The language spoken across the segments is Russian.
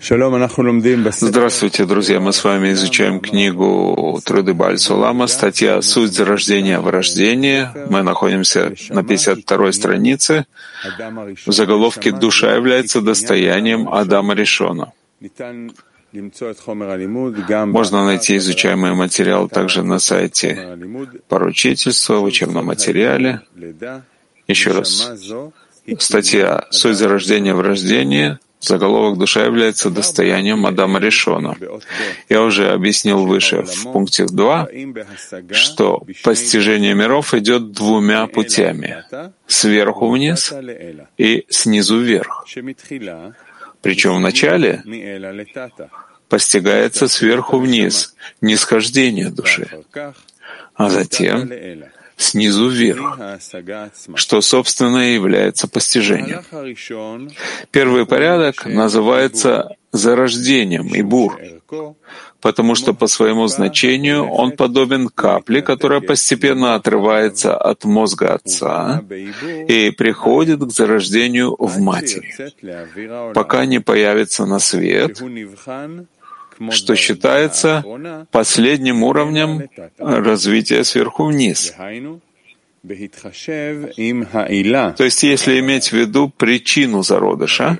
Здравствуйте, друзья! Мы с вами изучаем книгу Труды Бааль Сулама, статья «Суть зарождения в рождении». Мы находимся на 52-й странице. В заголовке «Душа является достоянием Адама Ришона». Можно найти изучаемый материал также на сайте поручительства в учебном материале. Еще раз. Статья «Суть зарождения в рождении». Заголовок «Душа является достоянием Адама Ришона». Я уже объяснил выше в пункте 2, что постижение миров идет двумя путями — сверху вниз и снизу вверх. Причем вначале постигается сверху вниз нисхождение души, а затем снизу вверх, что, собственно, и является постижением. Первый порядок называется зарождением и бур, потому что по своему значению он подобен капле, которая постепенно отрывается от мозга отца и приходит к зарождению в матери, пока не появится на свет, что считается последним уровнем развития сверху вниз. То есть, если иметь в виду причину зародыша,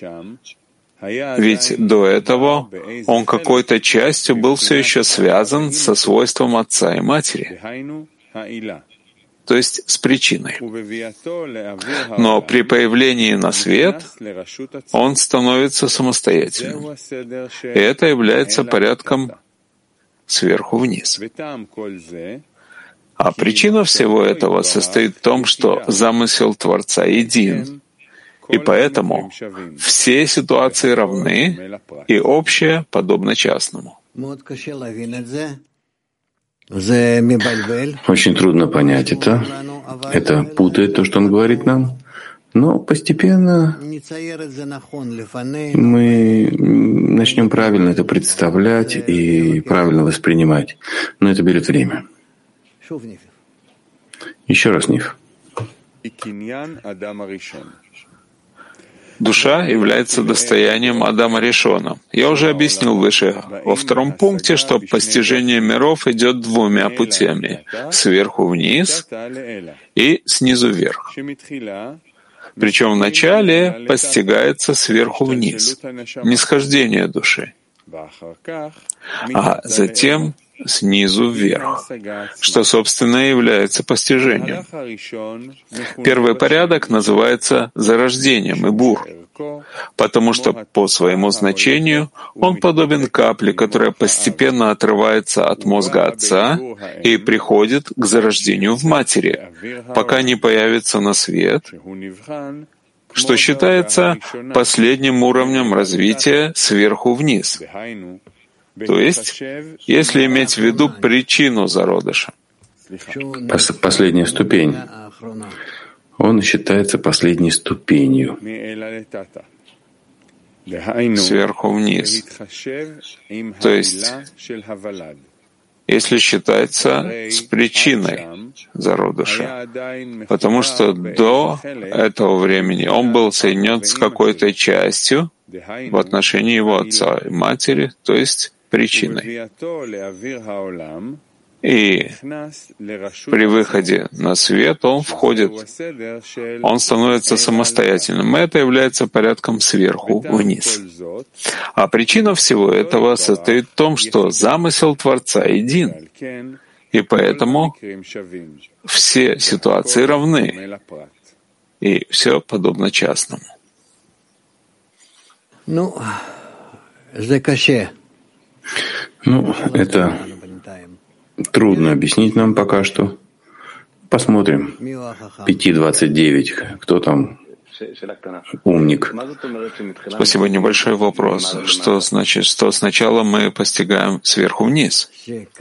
ведь до этого он какой-то частью был все еще связан со свойством отца и матери, то есть с причиной. Но при появлении на свет он становится самостоятельным. И это является порядком сверху вниз. А причина всего этого состоит в том, что замысел Творца един, и поэтому все ситуации равны, и общее подобно частному. Очень трудно понять это. Это путает то, что он говорит нам. Но постепенно мы начнем правильно это представлять и правильно воспринимать. Но это берет время. Еще раз, Ниф. Душа является достоянием Адама Ришона. Я уже объяснил выше во втором пункте, что постижение миров идет двумя путями — сверху вниз и снизу вверх. Причем вначале постигается сверху вниз, нисхождение души, а затем снизу вверх, что, собственно, является постижением. Первый порядок называется зарождением и бур, потому что по своему значению он подобен капле, которая постепенно отрывается от мозга отца и приходит к зарождению в матери, пока не появится на свет, что считается последним уровнем развития сверху вниз. То есть, если иметь в виду причину зародыша. Последняя ступень. Он считается последней ступенью. Сверху вниз. То есть, если считается с причиной зародыша. Потому что до этого времени он был соединен с какой-то частью в отношении его отца и матери, то есть причиной. И при выходе на свет он входит, он становится самостоятельным. Это является порядком сверху вниз. А причина всего этого состоит в том, что замысел Творца един, и поэтому все ситуации равны, и все подобно частному. Это трудно объяснить нам пока что. Посмотрим. 5.29. Кто там умник? Спасибо. Небольшой вопрос. Что значит, что сначала мы постигаем сверху вниз?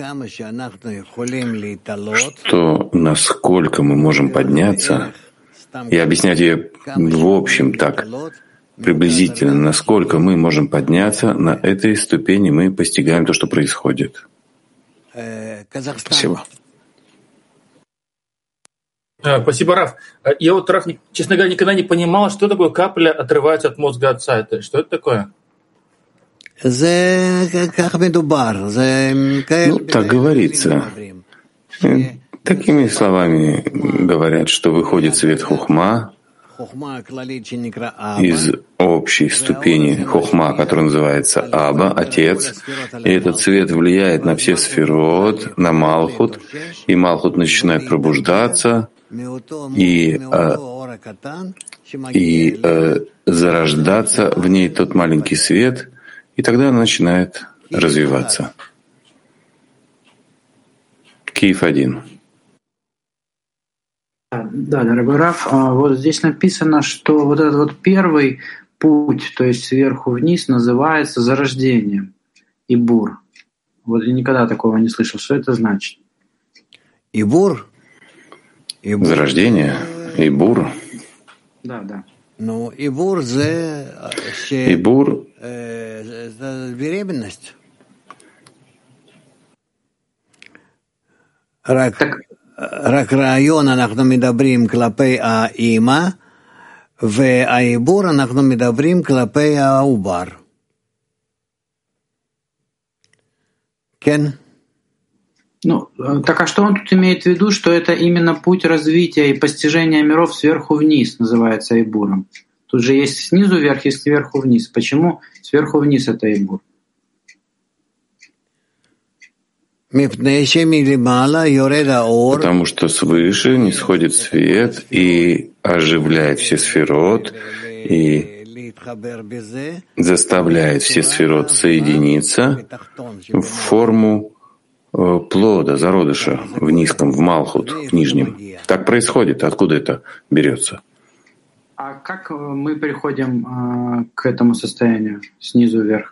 Что насколько мы можем подняться, и объяснять ее в общем так, приблизительно, насколько мы можем подняться, на этой ступени мы постигаем то, что происходит. Спасибо. Спасибо, Раф. Я вот, Раф, честно говоря, никогда не понимал, что такое капля отрывается от мозга отца. Что это такое? Так говорится. Такими словами говорят, что выходит свет хохма из общей ступени хохма, которая называется Аба, Отец, и этот свет влияет на все сферот, на Малхут, и Малхут начинает пробуждаться и зарождаться в ней тот маленький свет, и тогда она начинает развиваться. Киев 1. Да, дорогой Раф, вот здесь написано, что вот этот вот первый путь, то есть сверху вниз, называется зарождением, Ибур. Вот я никогда такого не слышал. Что это значит? Ибур? Зарождение? Ибур? Да. Ну, Ибур беременность. רק רעיון אנחנו מדברים כלפי האימא, והעיבור אנחנו מדברים כלפי העובר. כן? Ну, так а что он тут имеет в виду, что это именно путь развития и постижения миров сверху вниз называется Айбуром? Тут же есть снизу вверх и сверху вниз. Почему сверху вниз это Айбур? Потому что свыше нисходит свет и оживляет все сферот, и заставляет все сферот соединиться в форму плода, зародыша в низком, в Малхут, в нижнем. Так происходит. Откуда это берется? А как мы приходим к этому состоянию снизу вверх?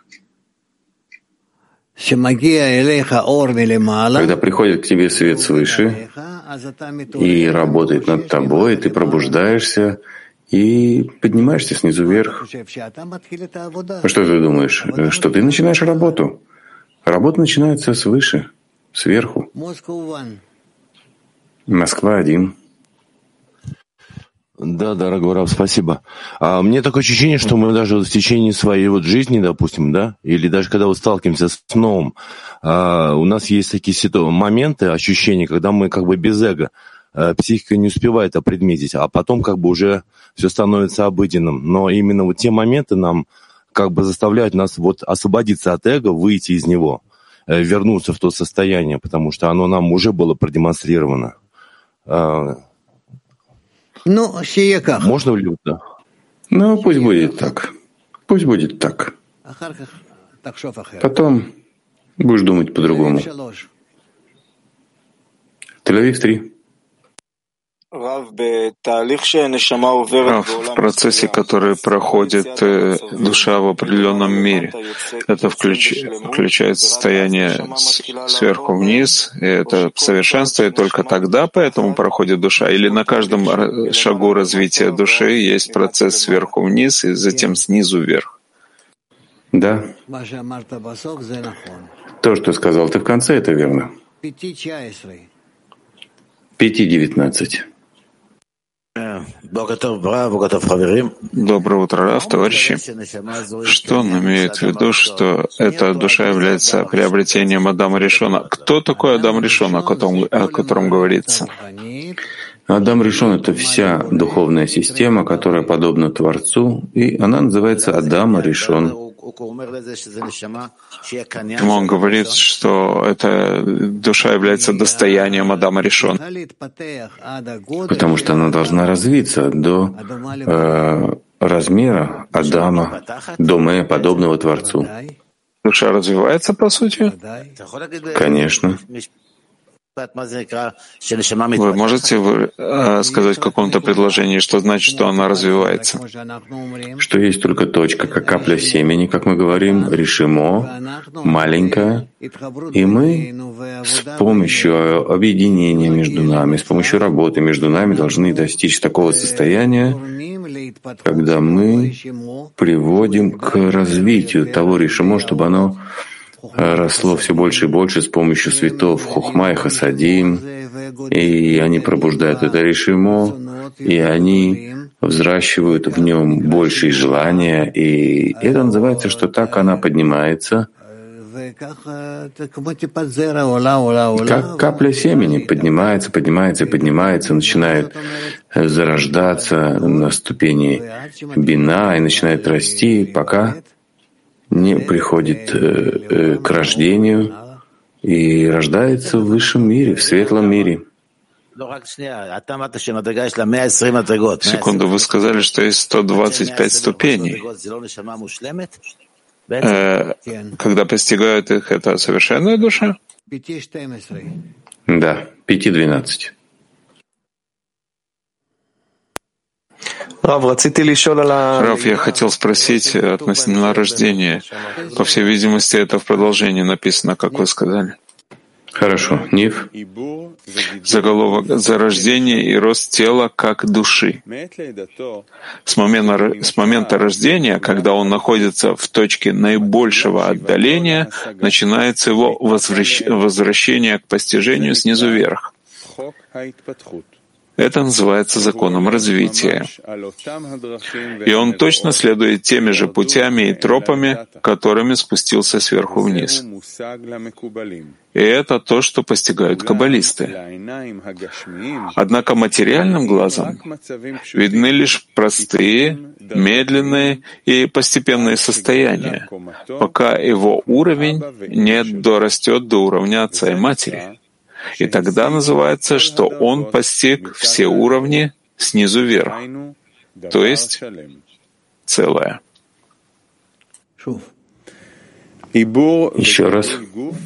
Когда приходит к тебе свет свыше и работает над тобой, и ты пробуждаешься и поднимаешься снизу вверх. Что ты думаешь? Что ты начинаешь работу? Работа начинается свыше, сверху. Москва 1. Да, дорогой Рав, спасибо. Мне такое ощущение, что мы даже в течение своей жизни, допустим, да, или даже когда сталкиваемся с сном, у нас есть такие моменты, ощущения, когда мы как бы без эго, психика не успевает опредметить, а потом как бы уже все становится обыденным. Но именно вот те моменты нам как бы заставляют нас вот освободиться от эго, выйти из него, вернуться в то состояние, потому что оно нам уже было продемонстрировано. Можно ли это? Ну, пусть будет так. Пусть будет так. Потом будешь думать по-другому. Тель-Авив 3. В процессе, который проходит душа в определенном мире, это включает состояние сверху вниз, и это совершенствует только тогда, поэтому проходит душа, или на каждом шагу развития души есть процесс сверху вниз и затем снизу вверх. Да. То, что сказал ты в конце, это верно. 5:19. Доброе утро, Рав, товарищи. Что он имеет в виду, что эта душа является приобретением Адама Ришона? Кто такой Адам Ришон, о котором говорится? Адам Ришон — это вся духовная система, которая подобна Творцу, и она называется Адам Ришон. Он говорит, что эта душа является достоянием Адама Ришон, потому что она должна развиться до размера Адама, до подобного Творцу. Душа развивается, по сути? Конечно. Вы можете сказать в каком-то предложении, что значит, что она развивается? Что есть только точка, как капля семени, как мы говорим, решимо, маленькая, и мы с помощью объединения между нами, с помощью работы между нами должны достичь такого состояния, когда мы приводим к развитию того решимо, чтобы оно росло все больше и больше с помощью светов Хохма и Хасадим, и они пробуждают это решимо, и они взращивают в нем большие желания, и это называется, что так она поднимается, как капля семени поднимается, поднимается и поднимается, начинает зарождаться на ступени бина и начинает расти, пока не приходит к рождению и рождается в высшем мире, в светлом мире. Секунду, вы сказали, что есть 125 ступеней. Когда постигают их, это совершенная душа? Да, 5-12. Рав, я хотел спросить относительно рождения. По всей видимости, это в продолжении написано, как вы сказали. Хорошо. Нив? Заголовок «Зарождение и рост тела как души». С момента рождения, когда он находится в точке наибольшего отдаления, начинается его возвращение к постижению снизу вверх. Это называется законом развития. И он точно следует теми же путями и тропами, которыми спустился сверху вниз. И это то, что постигают каббалисты. Однако материальным глазом видны лишь простые, медленные и постепенные состояния, пока его уровень не дорастет до уровня отца и матери. И тогда называется, что он постиг все уровни снизу вверх, то есть целое. Еще раз.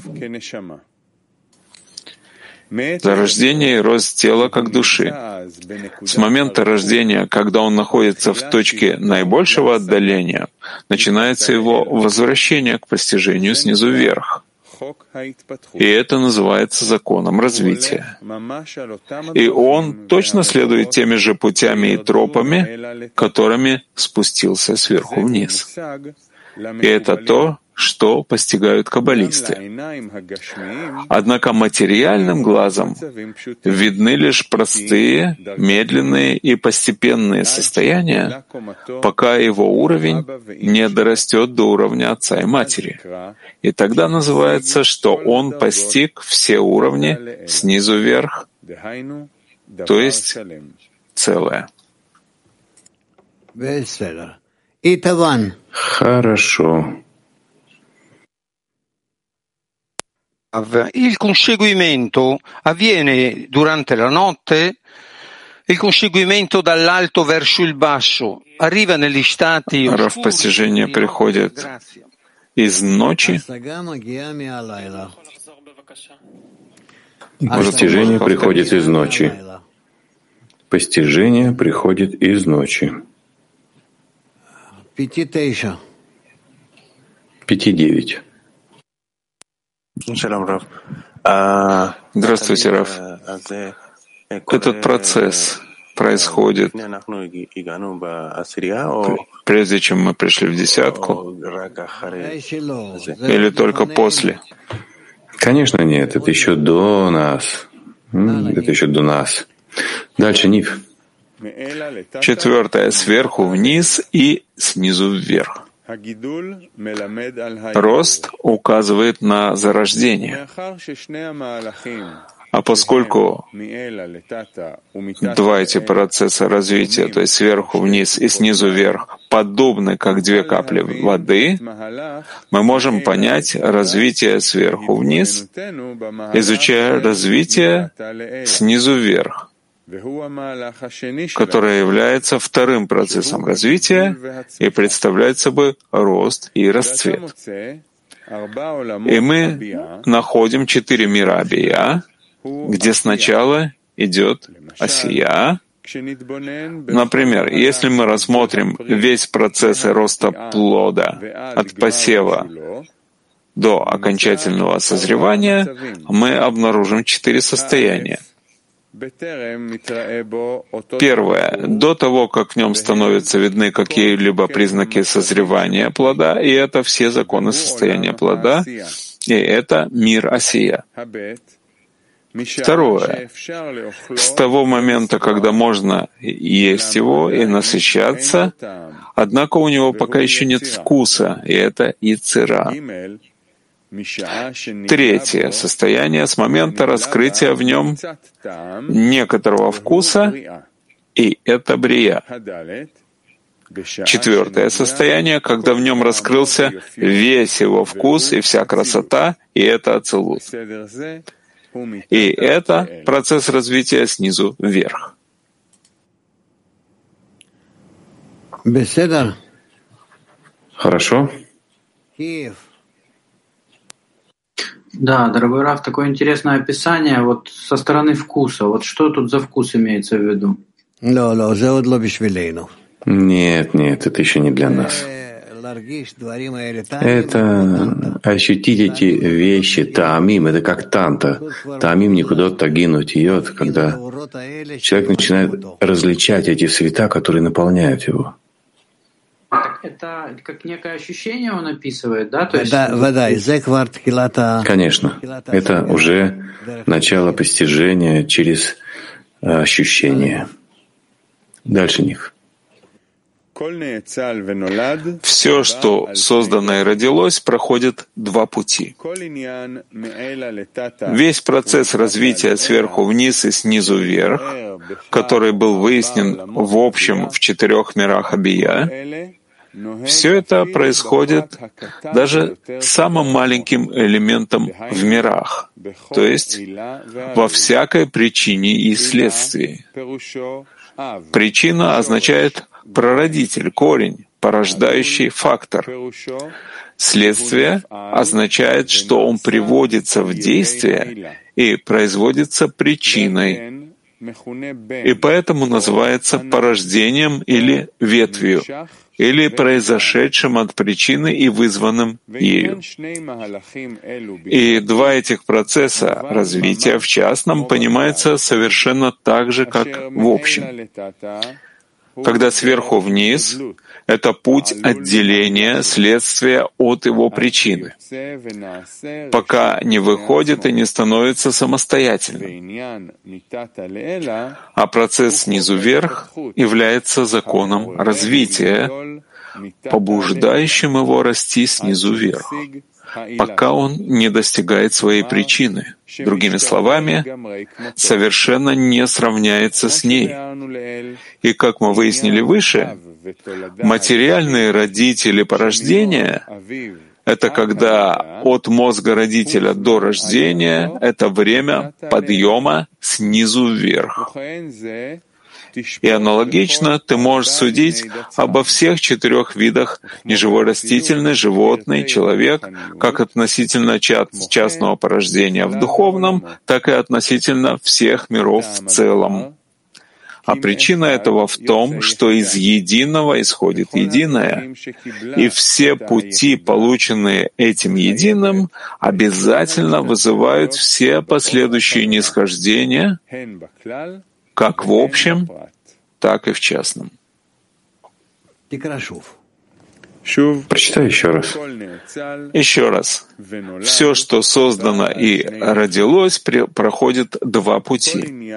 Зарождение и рост тела как души. С момента рождения, когда он находится в точке наибольшего отдаления, начинается его возвращение к постижению снизу вверх. И это называется законом развития. И он точно следует теми же путями и тропами, которыми спустился сверху вниз. И это то, что постигают каббалисты. Однако материальным глазом видны лишь простые, медленные и постепенные состояния, пока его уровень не дорастет до уровня отца и матери. И тогда называется, что он постиг все уровни снизу вверх, то есть целое. Хорошо. Il conseguimento avviene durante la notte, il conseguimento dall'alto verso il basso arriva negli stati oscuri. Постижение приходит из ночи. Постижение приходит из ночи. Постижение приходит из ночи. 5-9. Здравствуйте, Рав. Этот процесс происходит прежде чем мы пришли в десятку или только после? Конечно, нет. Это еще до нас. Это еще до нас. Дальше, Нив. 4. Сверху вниз и снизу вверх. Рост указывает на зарождение. А поскольку два эти процесса развития, то есть сверху вниз и снизу вверх, подобны как две капли воды, мы можем понять развитие сверху вниз, изучая развитие снизу вверх, которое является вторым процессом развития и представляет собой рост и расцвет. И мы находим 4 мира Бия, где сначала идет Асия. Например, если мы рассмотрим весь процесс роста плода от посева до окончательного созревания, мы обнаружим 4 состояния. Первое. До того, как в нем становятся видны какие-либо признаки созревания плода, и это все законы состояния плода, и это мир Асия. Второе. С того момента, когда можно есть его и насыщаться, однако у него пока еще нет вкуса, и это яцера. Третье. Состояние с момента раскрытия в нем некоторого вкуса, и это брия. Четвертое состояние, когда в нем раскрылся весь его вкус и вся красота, и это ацилут. И это процесс развития снизу вверх. Хорошо. Да, дорогой Рав, такое интересное описание вот со стороны вкуса. Вот что тут за вкус имеется в виду? Нет, это еще не для нас. Это ощутить эти вещи, таамим, это как танта. Таамим никуда тагинут идет, когда человек начинает различать эти цвета, которые наполняют его. Это как некое ощущение он описывает, да? То есть... Конечно. Это уже начало постижения через ощущение. Дальше них. Все, что создано и родилось, проходит два пути. Весь процесс развития сверху вниз и снизу вверх, который был выяснен в общем в 4 мирах Абия, все это происходит даже самым маленьким элементом в мирах, то есть во всякой причине и следствии. Причина означает прародитель, корень, порождающий фактор. Следствие означает, что он приводится в действие и производится причиной, и поэтому называется порождением или ветвью, или произошедшим от причины и вызванным ею. И два этих процесса развития в частном понимаются совершенно так же, как в общем. Когда сверху вниз — это путь отделения следствия от его причины, пока не выходит и не становится самостоятельным. А процесс снизу вверх является законом развития, побуждающим его расти снизу вверх, пока он не достигает своей причины. Другими словами, совершенно не сравняется с ней. И, как мы выяснили выше, материальные родители порождения — это когда от мозга родителя до рождения — это время подъема снизу вверх. И аналогично ты можешь судить обо всех 4 видах — неживой, растительный, животный, человек, как относительно частного порождения в духовном, так и относительно всех миров в целом. А причина этого в том, что из единого исходит единое, и все пути, полученные этим единым, обязательно вызывают все последующие нисхождения, как в общем, так и в частном. Прочитай еще раз. Еще раз. Все, что создано и родилось, проходит два пути.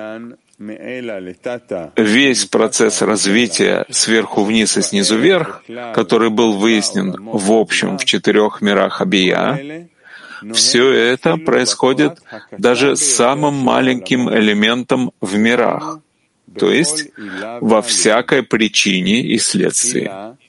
Весь процесс развития сверху вниз и снизу вверх, который был выяснен в общем в 4 мирах Абия, все это происходит даже с самым маленьким элементом в мирах, то есть во всякой причине и следствии.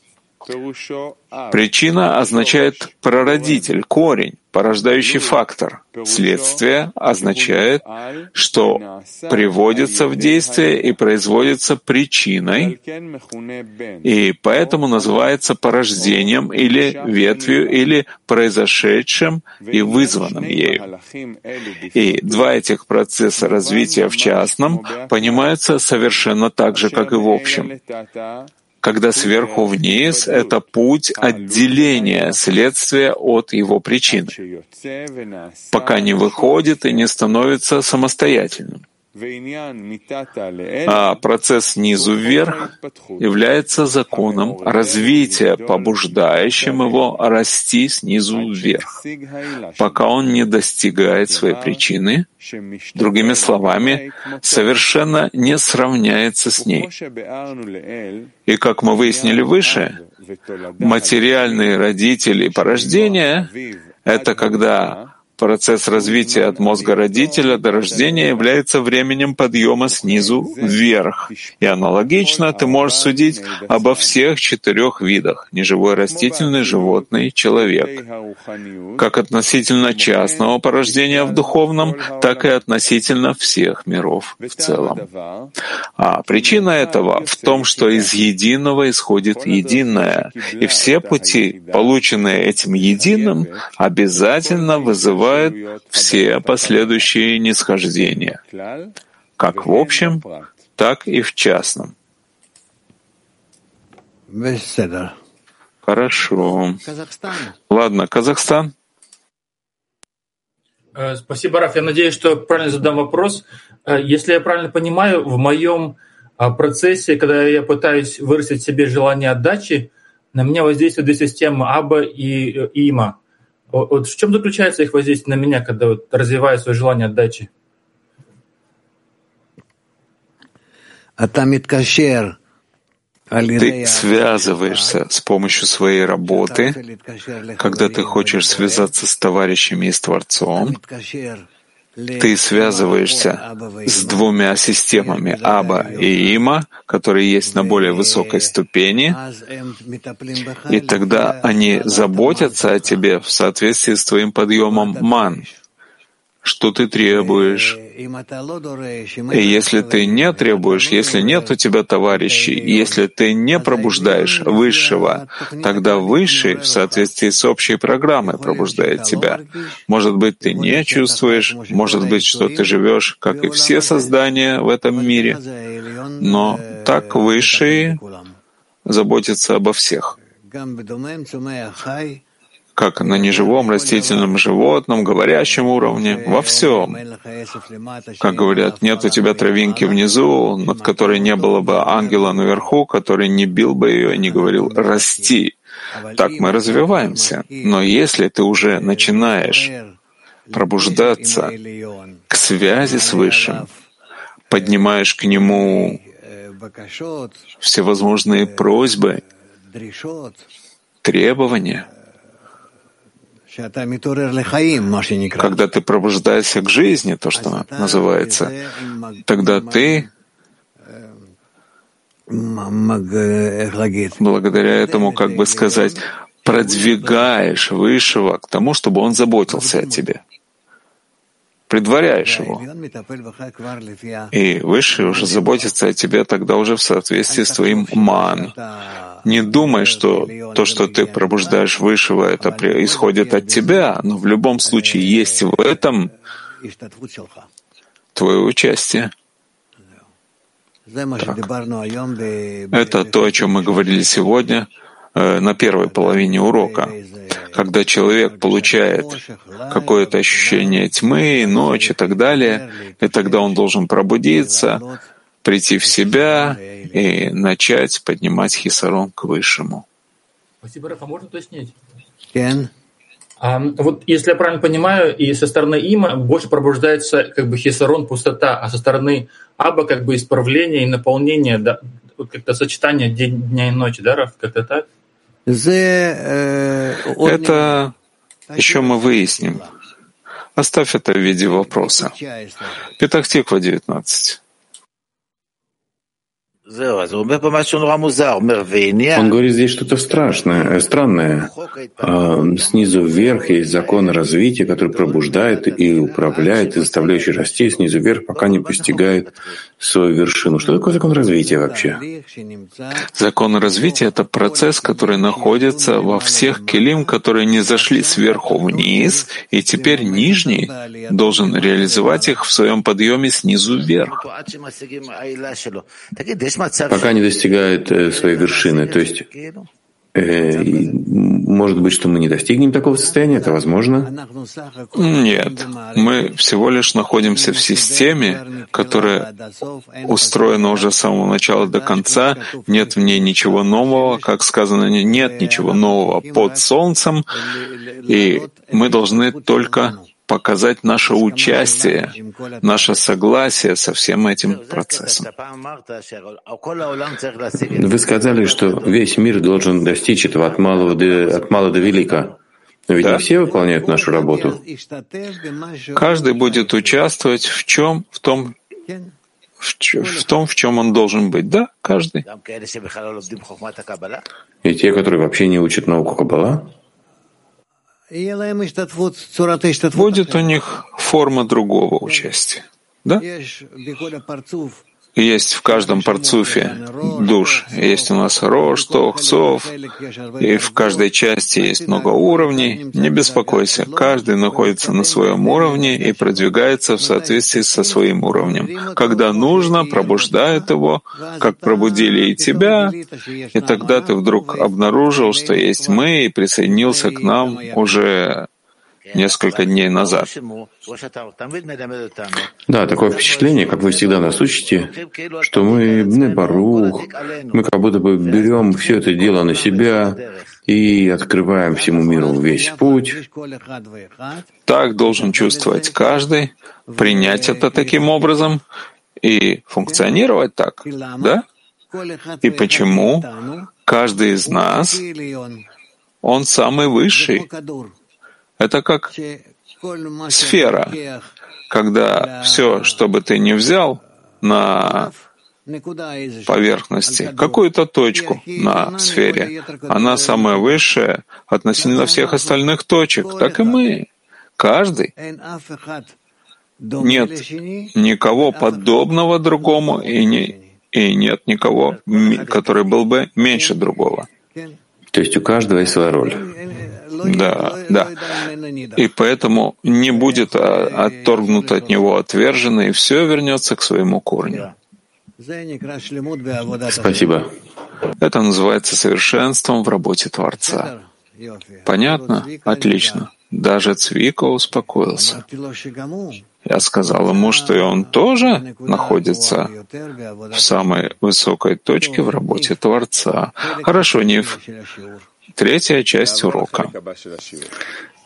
Причина означает прародитель, корень, порождающий фактор. Следствие означает, что приводится в действие и производится причиной, и поэтому называется порождением или ветвью, или произошедшим и вызванным ею. И два этих процесса развития в частном понимаются совершенно так же, как и в общем. Когда сверху вниз — это путь отделения следствия от его причины, пока не выходит и не становится самостоятельным. А процесс снизу вверх является законом развития, побуждающим его расти снизу вверх, пока он не достигает своей причины, другими словами, совершенно не сравняется с ней. И как мы выяснили выше, материальные родители порождения — это когда процесс развития от мозга родителя до рождения является временем подъема снизу вверх. И аналогично ты можешь судить обо всех 4 видах — неживой, растительный, животный, человек, как относительно частного порождения в духовном, так и относительно всех миров в целом. А причина этого в том, что из единого исходит единое, и все пути, полученные этим единым, обязательно вызывают все последующие нисхождения, как в общем, так и в частном. Хорошо. Ладно, Казахстан. Спасибо, Раф. Я надеюсь, что правильно задам вопрос. Если я правильно понимаю, в моем процессе, когда я пытаюсь вырастить в себе желание отдачи, на меня воздействуют две системы Аба и Има. Вот в чем заключается их воздействие на меня, когда вот развиваю свое желание отдачи? Ты связываешься с помощью своей работы, когда ты хочешь связаться с товарищами и с Творцом. Ты связываешься с 2 системами Аба и Има, которые есть на более высокой ступени, и тогда они заботятся о тебе в соответствии с твоим подъемом ман, что ты требуешь. И если ты не требуешь, если нет у тебя товарищей, если ты не пробуждаешь Высшего, тогда Высший в соответствии с общей программой пробуждает тебя. Может быть, ты не чувствуешь, может быть, что ты живешь, как и все создания в этом мире, но так Высший заботится обо всех. Как на неживом, растительном, животном, говорящем уровне, во всем. Как говорят, нет у тебя травинки внизу, над которой не было бы ангела наверху, который не бил бы ее и не говорил «расти». Так мы развиваемся. Но если ты уже начинаешь пробуждаться к связи с Высшим, поднимаешь к Нему всевозможные просьбы, требования, когда ты пробуждаешься к жизни, то, что называется, тогда ты благодаря этому, как бы сказать, продвигаешь Высшего к тому, чтобы он заботился о тебе. Предваряешь его. И Высший уже заботится о тебе тогда уже в соответствии с твоим ман. Не думай, что то, что ты пробуждаешь Высшего, это исходит от тебя, но в любом случае есть в этом твое участие. Так. Это то, о чем мы говорили сегодня на первой половине урока. Когда человек получает какое-то ощущение тьмы, ночи и так далее, и тогда он должен пробудиться, прийти в себя и начать поднимать хисарон к Высшему. Спасибо, Раф. А можно уточнить? Вот если я правильно понимаю, и со стороны Има больше пробуждается как бы хисарон, пустота, а со стороны Аба как бы исправление и наполнение, да, как-то сочетание дня и ночи, да, Раф? Как-то так? Это еще мы выясним. Оставь это в виде вопроса. Петах-Тиква, 19. Он говорит здесь что-то странное. Снизу вверх есть закон развития, который пробуждает и управляет, и заставляющий расти снизу вверх, пока не постигает свою вершину. Что такое закон развития вообще? Закон развития — это процесс, который находится во всех келим, которые не зашли сверху вниз, и теперь нижний должен реализовать их в своем подъеме снизу вверх. Пока не достигает своей вершины. То есть Может быть, что мы не достигнем такого состояния, это возможно? Нет, мы всего лишь находимся в системе, которая устроена уже с самого начала до конца, нет в ней ничего нового, как сказано, нет ничего нового под солнцем, и мы должны только показать наше участие, наше согласие со всем этим процессом. Вы сказали, что весь мир должен достичь этого от мала до велика. Но ведь не все выполняют нашу работу. Каждый будет участвовать в том, в чем он должен быть. Да, каждый. И те, которые вообще не учат науку Каббала? Будет у них форма другого участия. Да? Есть в каждом парцуфе душ. Есть у нас рош, тох, цов, и в каждой части есть много уровней. Не беспокойся, каждый находится на своем уровне и продвигается в соответствии со своим уровнем. Когда нужно, пробуждает его, как пробудили и тебя, и тогда ты вдруг обнаружил, что есть мы, и присоединился к нам уже несколько дней назад. Да, такое впечатление, как вы всегда нас учите, что мы Бней Барух, мы как будто бы берем все это дело на себя и открываем всему миру весь путь. Так должен чувствовать каждый, принять это таким образом и функционировать так, да? И почему каждый из нас, он самый высший? Это как сфера, когда все, что бы ты ни взял на поверхности, какую-то точку на сфере, она самая высшая относительно всех остальных точек, так и мы. Каждый. Нет никого подобного другому, и нет никого, который был бы меньше другого. То есть у каждого есть своя роль. Да. И поэтому не будет отторгнуто от него отвержено, и все вернется к своему корню. Спасибо. Это называется совершенством в работе Творца. Понятно? Отлично. Даже Цвика успокоился. Я сказал ему, что и он тоже находится в самой высокой точке в работе Творца. Хорошо, Нив. Третья часть урока.